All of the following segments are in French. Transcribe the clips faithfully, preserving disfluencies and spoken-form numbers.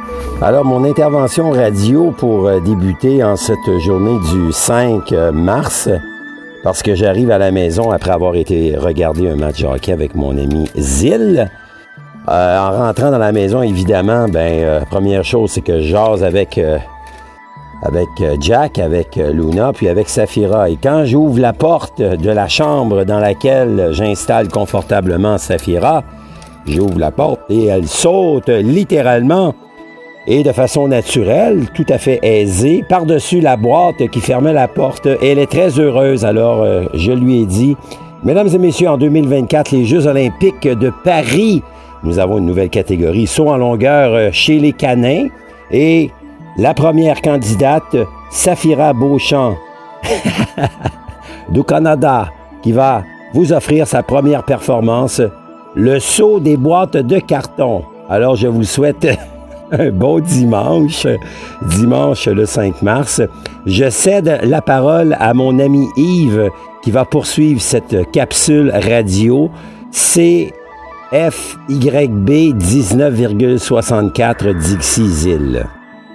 Alors, mon intervention radio pour euh, débuter en cette journée du cinq mars, parce que j'arrive à la maison après avoir été regarder un match de hockey avec mon ami Zil. Euh, en rentrant dans la maison, évidemment, ben euh, première chose, c'est que je jase avec, euh, avec Jack, avec Luna, puis avec Safira. Et quand j'ouvre la porte de la chambre dans laquelle j'installe confortablement Safira, j'ouvre la porte et elle saute littéralement et de façon naturelle, tout à fait aisée, par-dessus la boîte qui fermait la porte. Et elle est très heureuse. Alors, euh, je lui ai dit, « Mesdames et messieurs, en deux mille vingt-quatre, les Jeux olympiques de Paris, nous avons une nouvelle catégorie, saut en longueur chez les canins. Et la première candidate, Safira Beauchamp, du Canada, qui va vous offrir sa première performance, le saut des boîtes de carton. » Alors, je vous le souhaite un bon dimanche, dimanche le cinq mars. Je cède la parole à mon ami Yves qui va poursuivre cette capsule radio C F Y B dix-neuf virgule soixante-quatre Dixie-Île.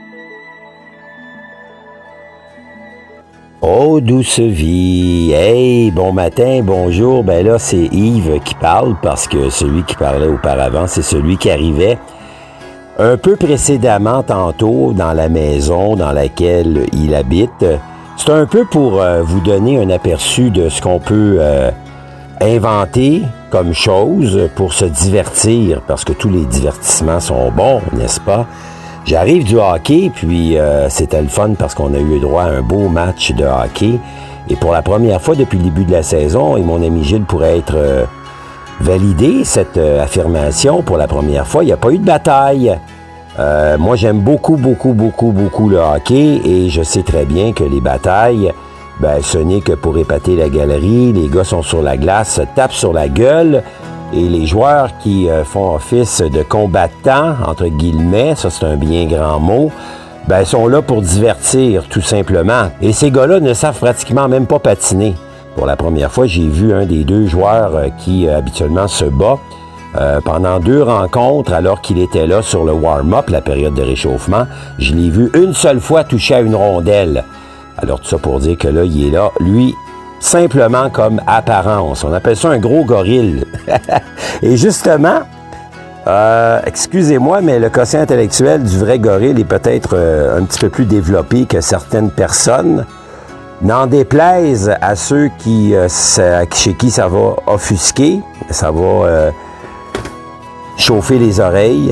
Oh, douce vie! Hey, bon matin, bonjour. Ben là, c'est Yves qui parle parce que celui qui parlait auparavant, c'est celui qui arrivait un peu précédemment tantôt dans la maison dans laquelle il habite. C'est un peu pour euh, vous donner un aperçu de ce qu'on peut euh, inventer comme chose pour se divertir, parce que tous les divertissements sont bons, n'est-ce pas? J'arrive du hockey, puis euh, c'était le fun parce qu'on a eu droit à un beau match de hockey. Et pour la première fois depuis le début de la saison, et mon ami Gilles pourrait être euh, validé cette euh, affirmation, pour la première fois, il n'y a pas eu de bataille. Euh, moi, j'aime beaucoup, beaucoup, beaucoup, beaucoup le hockey et je sais très bien que les batailles, ben, ce n'est que pour épater la galerie. Les gars sont sur la glace, se tapent sur la gueule et les joueurs qui euh, font office de combattants, entre guillemets, ça c'est un bien grand mot, ben, sont là pour divertir, tout simplement. Et ces gars-là ne savent pratiquement même pas patiner. Pour la première fois, j'ai vu un des deux joueurs euh, qui euh, habituellement se bat euh, pendant deux rencontres alors qu'il était là sur le warm-up, la période de réchauffement. Je l'ai vu une seule fois toucher à une rondelle. Alors tout ça pour dire que là, il est là, lui, simplement comme apparence. On appelle ça un gros gorille. Et justement, euh, excusez-moi, mais le quotient intellectuel du vrai gorille est peut-être euh, un petit peu plus développé que certaines personnes. N'en déplaise à ceux qui, euh, ça, chez qui ça va offusquer, ça va euh, chauffer les oreilles.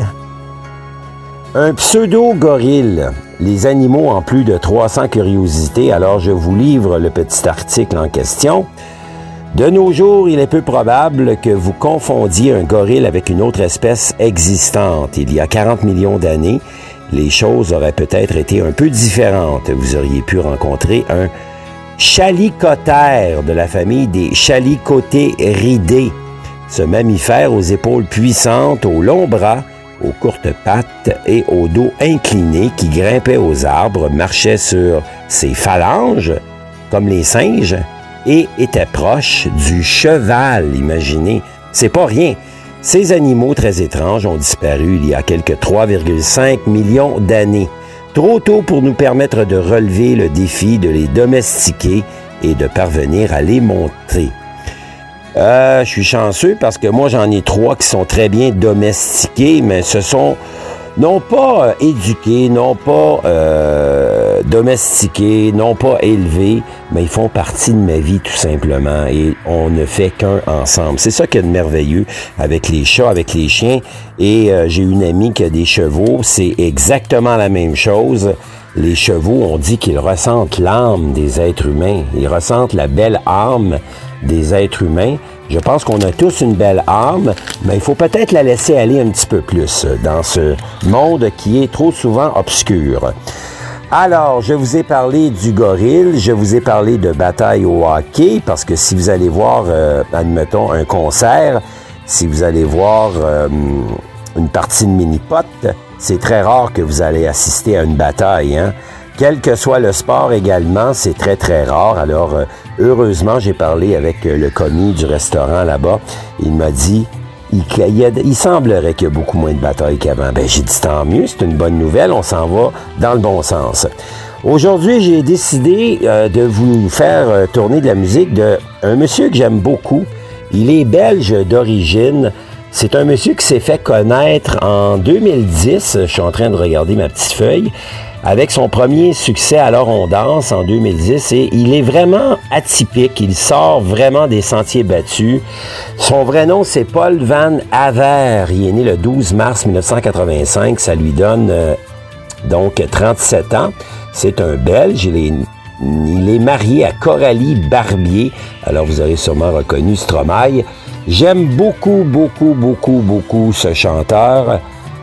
Un pseudo-gorille, les animaux en plus de trois cents curiosités, alors je vous livre le petit article en question. De nos jours, il est peu probable que vous confondiez un gorille avec une autre espèce existante. Il y a quarante millions d'années, les choses auraient peut-être été un peu différentes. Vous auriez pu rencontrer un chalicotère de la famille des chalicotéridés, ce mammifère aux épaules puissantes, aux longs bras, aux courtes pattes et au dos incliné qui grimpait aux arbres, marchait sur ses phalanges, comme les singes, et était proche du cheval, imaginez. C'est pas rien. Ces animaux très étranges ont disparu il y a quelques trois virgule cinq millions d'années. Trop tôt pour nous permettre de relever le défi de les domestiquer et de parvenir à les montrer. Euh, je suis chanceux parce que moi, j'en ai trois qui sont très bien domestiqués, mais ce sont non pas euh, éduqués, non pas euh, domestiqués, non pas élevés, mais ils font partie de ma vie tout simplement et on ne fait qu'un ensemble. C'est ça qui est de merveilleux avec les chats, avec les chiens. Et euh, j'ai une amie qui a des chevaux, c'est exactement la même chose. Les chevaux, on dit qu'ils ressentent l'âme des êtres humains, ils ressentent la belle âme des êtres humains. Je pense qu'on a tous une belle âme, mais il faut peut-être la laisser aller un petit peu plus dans ce monde qui est trop souvent obscur. Alors, je vous ai parlé du gorille, je vous ai parlé de bataille au hockey, parce que si vous allez voir, euh, admettons, un concert, si vous allez voir euh, une partie de mini-pot, c'est très rare que vous allez assister à une bataille, hein. Quel que soit le sport également, c'est très, très rare. Alors, euh, heureusement, j'ai parlé avec le commis du restaurant là-bas. Il m'a dit, il, il, a, il semblerait qu'il y a beaucoup moins de batailles qu'avant. Ben, j'ai dit tant mieux, c'est une bonne nouvelle, on s'en va dans le bon sens. Aujourd'hui, j'ai décidé euh, de vous faire euh, tourner de la musique d'un monsieur que j'aime beaucoup. Il est belge d'origine. C'est un monsieur qui s'est fait connaître en deux mille dix, je suis en train de regarder ma petite feuille, avec son premier succès Alors on danse en deux mille dix, et il est vraiment atypique, il sort vraiment des sentiers battus. Son vrai nom, c'est Paul Van Haver. Il est né le douze mars mille neuf cent quatre-vingt-cinq, ça lui donne euh, donc trente-sept ans. C'est un Belge, il est, il est marié à Coralie Barbier, alors vous aurez sûrement reconnu Stromae. J'aime beaucoup, beaucoup, beaucoup, beaucoup ce chanteur.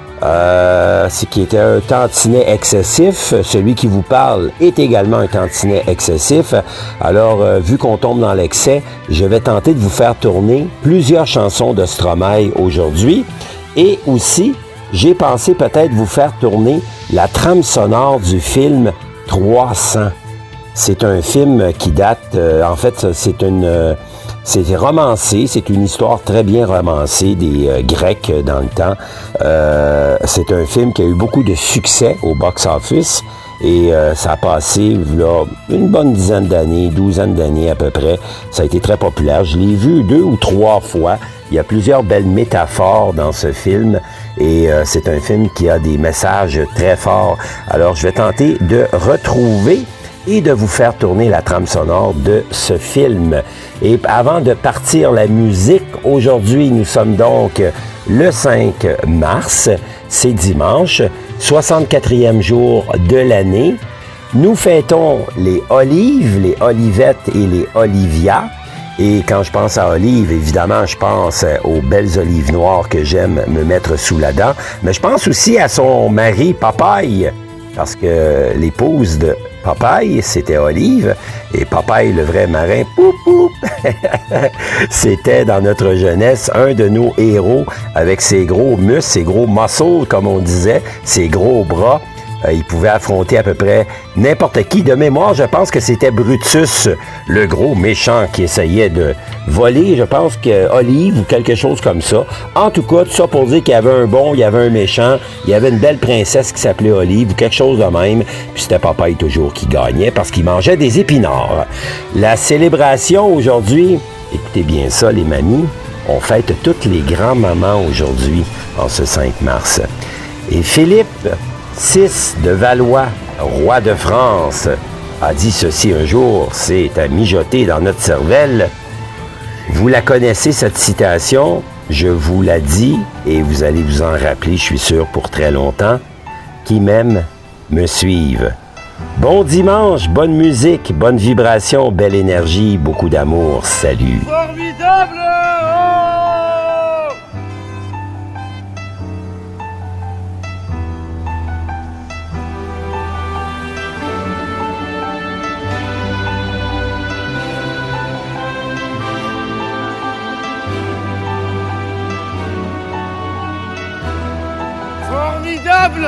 Euh, c'est qui était un tantinet excessif. Celui qui vous parle est également un tantinet excessif. Alors, euh, vu qu'on tombe dans l'excès, je vais tenter de vous faire tourner plusieurs chansons de Stromae aujourd'hui. Et aussi, j'ai pensé peut-être vous faire tourner la trame sonore du film trois cents. C'est un film qui date, euh, en fait, c'est une... Euh, C'est romancé, c'est une histoire très bien romancée des euh, Grecs dans le temps. Euh, c'est un film qui a eu beaucoup de succès au box-office et euh, ça a passé là, une bonne dizaine d'années, douzaine d'années à peu près. Ça a été très populaire. Je l'ai vu deux ou trois fois. Il y a plusieurs belles métaphores dans ce film et euh, c'est un film qui a des messages très forts. Alors, je vais tenter de retrouver et de vous faire tourner la trame sonore de ce film. Et avant de partir la musique, aujourd'hui, nous sommes donc le cinq mars, c'est dimanche, soixante-quatrième jour de l'année. Nous fêtons les olives, les olivettes et les olivias. Et quand je pense à olive, évidemment, je pense aux belles olives noires que j'aime me mettre sous la dent. Mais je pense aussi à son mari Popeye, parce que l'épouse de Popeye, c'était Olive, et Popeye, le vrai marin, poup, poup. C'était dans notre jeunesse un de nos héros avec ses gros muscles, ses gros muscles, comme on disait, ses gros bras. Euh, il pouvait affronter à peu près n'importe qui. De mémoire, je pense que c'était Brutus, le gros méchant qui essayait de voler, je pense que Olive ou quelque chose comme ça. En tout cas, tout ça pour dire qu'il y avait un bon, il y avait un méchant, il y avait une belle princesse qui s'appelait Olive ou quelque chose de même. Puis c'était Popeye toujours qui gagnait parce qu'il mangeait des épinards. La célébration aujourd'hui, écoutez bien ça les mamies, on fête toutes les grands-mamans aujourd'hui en ce cinq mars. Et Philippe six de Valois, roi de France, a dit ceci un jour, c'est à mijoter dans notre cervelle. Vous la connaissez, cette citation, je vous la dis, et vous allez vous en rappeler, je suis sûr, pour très longtemps. Qui m'aime, me suive. Bon dimanche, bonne musique, bonne vibration, belle énergie, beaucoup d'amour, salut. Formidable! Formidable!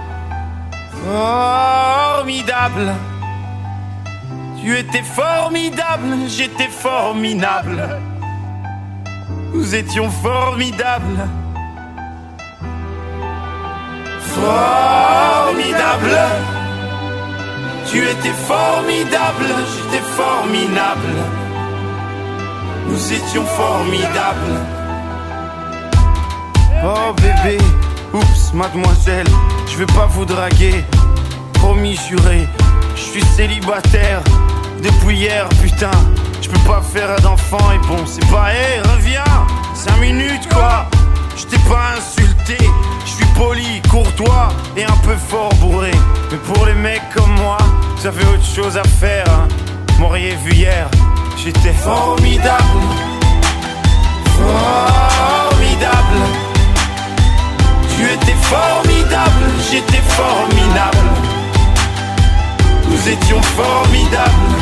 Formidable! Tu étais formidable, j'étais formidable. Nous étions formidables. Formidable! Tu étais formidable, j'étais formidable. Nous étions formidables. Oh bébé, oups, mademoiselle, je vais pas vous draguer. Promis, juré, je suis célibataire depuis hier, putain. Je peux pas faire d'enfant et bon, c'est pas, hé, hey, reviens, cinq minutes quoi. Je t'ai pas insulté, je suis poli, courtois et un peu fort bourré. Mais pour les mecs comme moi, vous avez autre chose à faire, hein. M'auriez vu hier, j'étais formidable. Formidable. Tu étais formidable, j'étais formidable. Nous étions formidables.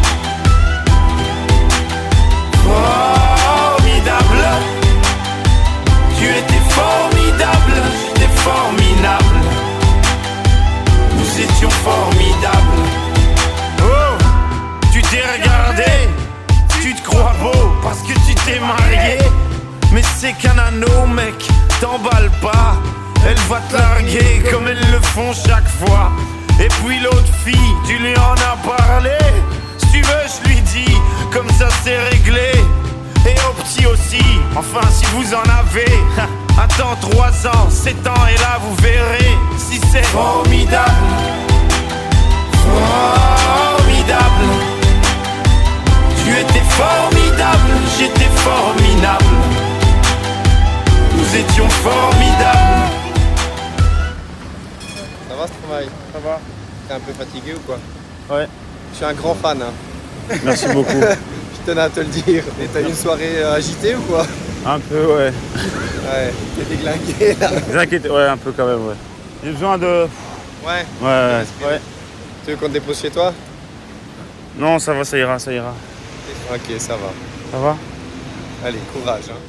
Formidable. Tu étais formidable, j'étais formidable. Nous étions formidables. Oh, tu t'es regardé, tu te crois beau parce que tu t'es marié. Mais c'est qu'un un anneau, mec, t'emballes pas. Elle va te larguer comme elles le font chaque fois. Et puis l'autre fille, tu lui en as parlé. Si tu veux, je lui dis, comme ça c'est réglé. Et au petit aussi, enfin si vous en avez. Attends trois ans, sept ans et là vous verrez si c'est formidable. Formidable. Tu étais formidable, j'étais formidable. Nous étions formidables. Ça va ce travail? Ça va. T'es un peu fatigué ou quoi? Ouais. Je suis un grand fan. Hein. Merci beaucoup. Je tenais à te le dire. Et t'as eu une soirée agitée ou quoi? Un peu, ouais. Ouais, t'es déglingué là. Vous inquiétez, ouais, un peu quand même, ouais. J'ai besoin de... Ouais. Ouais, ouais, ouais. Tu veux qu'on te dépose chez toi? Non, ça va, ça ira, ça ira. Ok, ça va. Ça va? Allez, courage. Hein.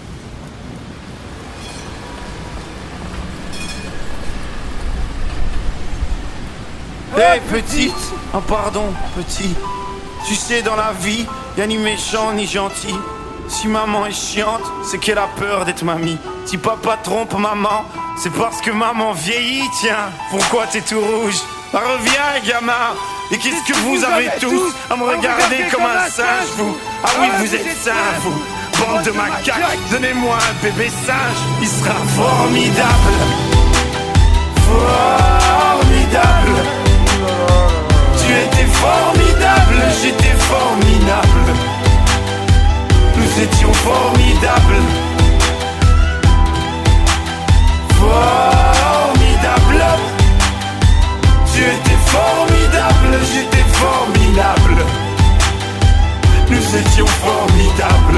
Hé hey, petite, oh pardon petit. Tu sais dans la vie, y'a ni méchant ni gentil. Si maman est chiante, c'est qu'elle a peur d'être mamie. Si papa trompe maman, c'est parce que maman vieillit. Tiens, pourquoi t'es tout rouge? Bah, reviens gamin. Et qu'est-ce que vous avez tous à me regarder comme un singe vous? Ah oui vous êtes singes vous, bande de macaques. Donnez-moi un bébé singe, il sera formidable. Formidable. Tu étais formidable, j'étais formidable. Nous étions formidables. Formidable. Tu étais formidable, j'étais formidable. Nous étions formidables.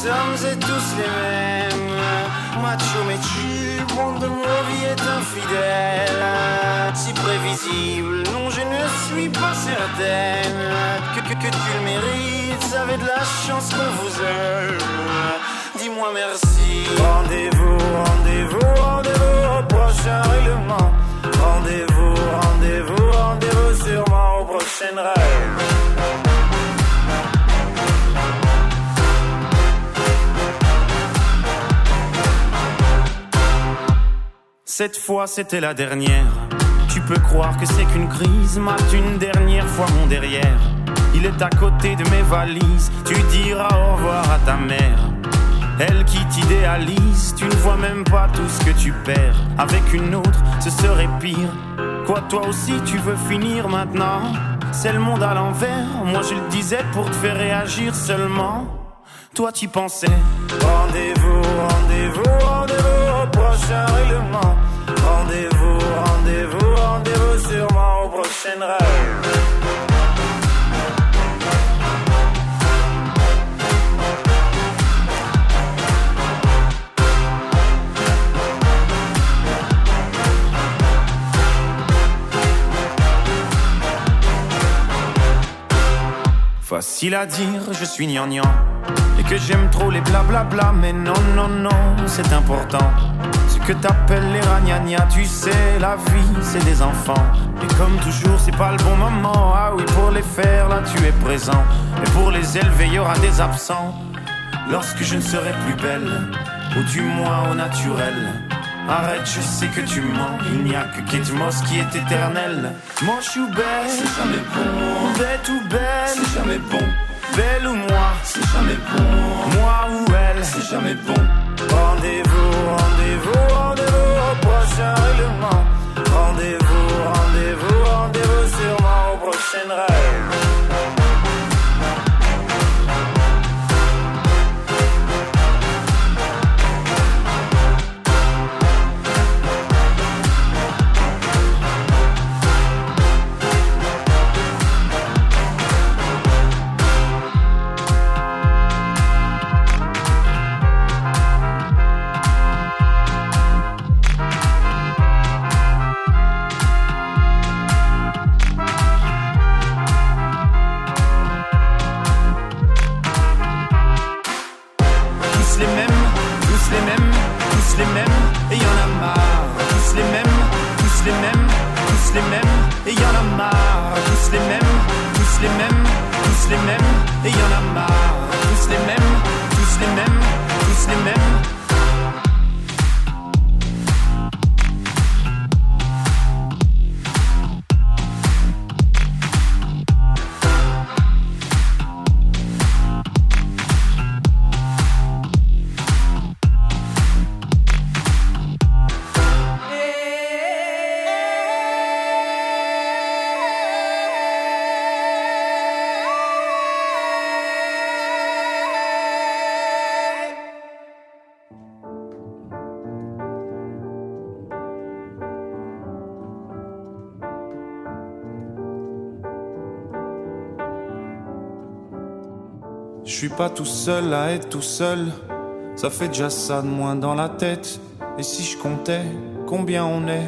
hommes et tous les mêmes. Macho mais chill, monde de nos vies est infidèle. Si prévisible, non je ne suis pas certaine que, que, que tu le mérites, vous avez de la chance qu'on vous aime. Dis-moi merci. Rendez-vous, rendez-vous, rendez-vous au prochain règlement. Rendez-vous, rendez-vous, rendez-vous sûrement au prochain rêve. Cette fois c'était la dernière. Tu peux croire que c'est qu'une crise. Mate une dernière fois mon derrière. Il est à côté de mes valises. Tu diras au revoir à ta mère. Elle qui t'idéalise. Tu ne vois même pas tout ce que tu perds. Avec une autre ce serait pire. Quoi toi aussi tu veux finir maintenant? C'est le monde à l'envers. Moi je le disais pour te faire réagir seulement. Toi t'y pensais. Rendez-vous, rendez-vous, rendez-vous au prochain règlement. Rendez-vous, rendez-vous, rendez-vous sûrement au prochain rêve. Facile à dire, je suis gnangnan et que j'aime trop les blablabla. Mais non, non, non, c'est important. Ce que t'appelles les ragnagnas, tu sais, la vie, c'est des enfants. Et comme toujours, c'est pas le bon moment. Ah oui, pour les faire, là, tu es présent. Et pour les élever, y aura des absents. Lorsque je ne serai plus belle, ou du moins au naturel. Arrête, je sais que tu mens. Il n'y a que Kate Moss qui est éternelle. Moche ou belle, c'est jamais bon. Bête ou belle, c'est jamais bon. Belle ou moi, c'est jamais bon. Moi ou elle, c'est jamais bon. Rendez-vous, rendez-vous, rendez-vous au prochain règlement. Rendez-vous, rendez-vous, rendez-vous sûrement au prochain rêve. Je suis pas tout seul à être tout seul. Ça fait déjà ça de moins dans la tête. Et si je comptais combien on est?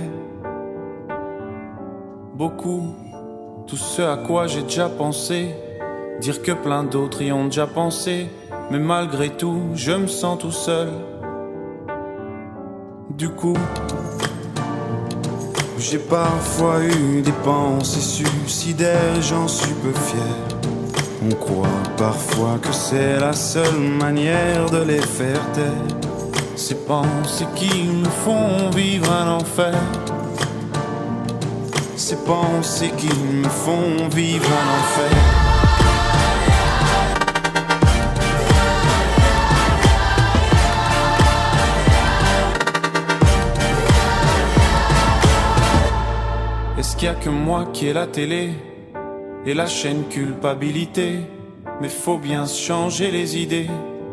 Beaucoup. Tout ce à quoi j'ai déjà pensé. Dire que plein d'autres y ont déjà pensé. Mais malgré tout, je me sens tout seul. Du coup, j'ai parfois eu des pensées suicidaires. J'en suis peu fier. On croit parfois que c'est la seule manière de les faire taire. Ces pensées qui nous font vivre un enfer. Ces pensées qui me font vivre un enfer. Est-ce qu'il y a que moi qui ai la télé et la chaîne culpabilité? Mais faut bien se changer les idées.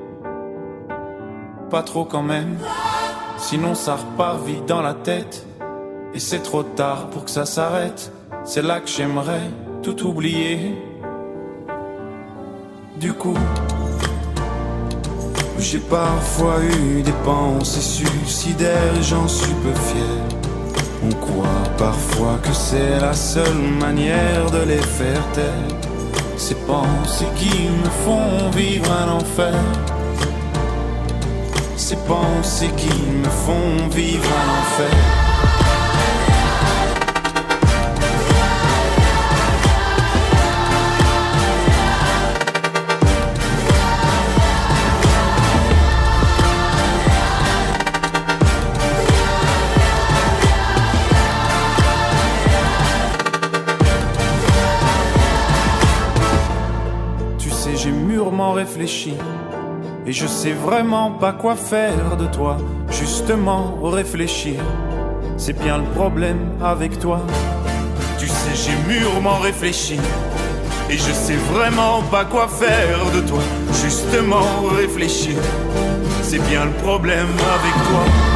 Pas trop quand même, sinon ça repart vite dans la tête. Et c'est trop tard pour que ça s'arrête. C'est là que j'aimerais tout oublier. Du coup, J'ai parfois eu des pensées suicidaires et j'en suis peu fier. On croit parfois que c'est la seule manière de les faire taire. Ces pensées qui me font vivre un enfer. Ces pensées qui me font vivre un enfer. J'ai mûrement réfléchi et je sais vraiment pas quoi faire de toi. Justement réfléchir, c'est bien le problème avec toi. Tu sais, j'ai mûrement réfléchi et je sais vraiment pas quoi faire de toi. Justement réfléchir, c'est bien le problème avec toi.